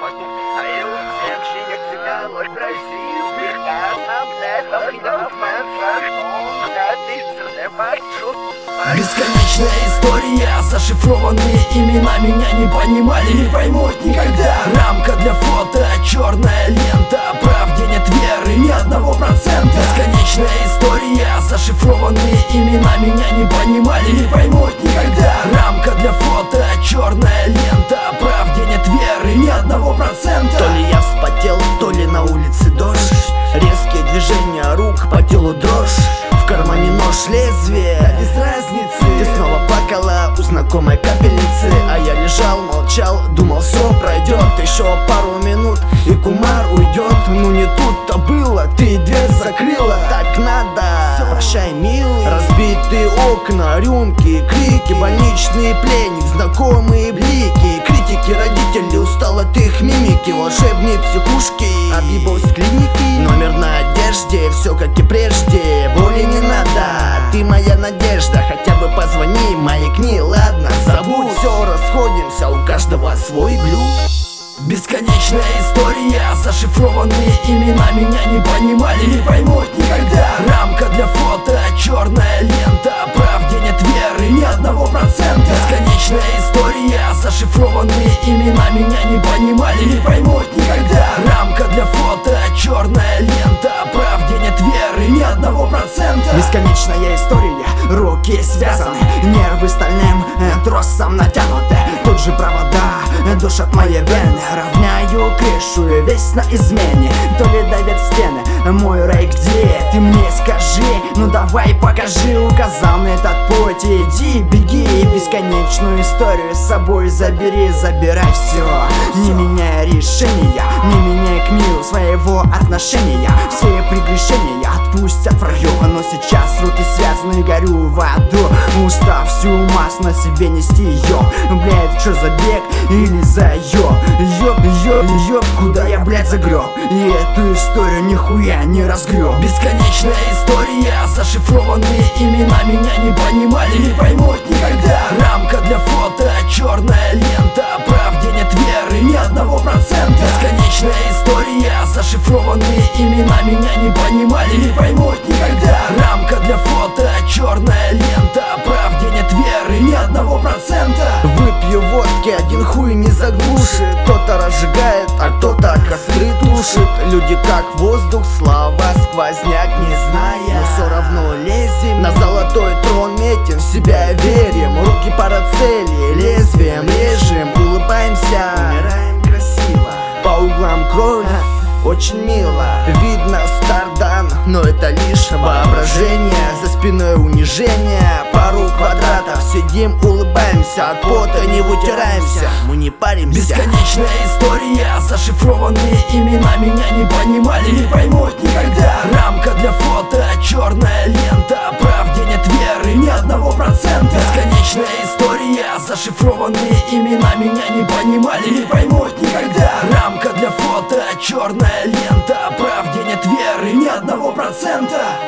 Бесконечная история, зашифрованные имена меня не понимали, не поймут никогда. Рамка для фото, черная лента, правде нет веры, ни одного процента. Бесконечная история, зашифрованные имена меня не понимали, не поймут никогда. Рамка для фото, черная лента, правде нет веры, ни одного процента. То ли я вспотел, то ли на улице дождь. Резкие движения рук, по телу дрожь. В кармане нож, лезвие, да без разницы. Ты снова плакала у знакомой капельницы, а я лежал, молчал, думал, все пройдет. Еще пару минут и кумар уйдет. Ну не тут-то было, ты дверь закрыла. Так надо, прощай, милый. Разбитые окна, рюмки, крики, больничный пленник, знакомые блики, критики, родители, устал от их мимики. Волшебные психушки, объебалась клиники. Номер на одежде, все как и прежде. Боли не надо, ты моя надежда. Хотя бы позвони, маякни, ладно, забудь. Все, расходимся, у каждого свой глюк. Бесконечная история, зашифрованные имена меня не понимали, не поймут никогда. Рамка для фото, черная лента, правде нет веры, ни одного процента. Бесконечная история, зашифрованные имена меня не понимали, не поймут никогда. Рамка для фото, черная лента, правде нет веры, ни одного процента. Бесконечная история, руки связаны, нервы стальным тросом натянуты. Тут же провода душат мои вены. Равняю крышу и весь на измене. То ли давят стены, мой рай где? Ты мне скажи, ну давай покажи. Указал на этот путь, иди, беги. Бесконечную историю с собой забери, забирай все. Не меняя решения, не меняя к миру своего отношения. Все прегрешения отпустят в раю, но сейчас руки связаны, горю в аду. Устав всю массу на себе нести ее. Блядь, что за бег или заеб? Ёб, куда я, блядь, загреб? И эту историю нихуя не разгреб. Бесконечная история, зашифрованные имена меня не понимали, не поймут никогда. Рамка для фото, черная лента, правде нет веры, ни одного процента. Бесконечная история, зашифрованные имена меня не понимали, не поймут никогда. Рамка для фото, черная лента, правде нет веры, ни одного процента. Выпью водки, один хуй не заглушит. Кто-то разжигает, а кто-то костры тушит. Люди как воздух, слова сквозняк, не зная, но все равно лезем. На золотой трон метим, в себя верим. Руки парацели, лезвием режем. Улыбаемся, умираем красиво. По углам кровь, очень мило. Видно стардан, но это лишь воображение. За спиной унижение, пару квадратов. Сидим, улыбаемся, от пота не вытираемся. Мы не паримся. Бесконечная история, зашифрованные имена меня не понимали, не поймут никогда. Рамка для фото, черная лента, правде нет веры, ни одного процента. Бесконечная история, зашифрованные имена меня не понимали, не поймут никогда. Рамка для фото, черная лента, правде нет веры, ни одного процента.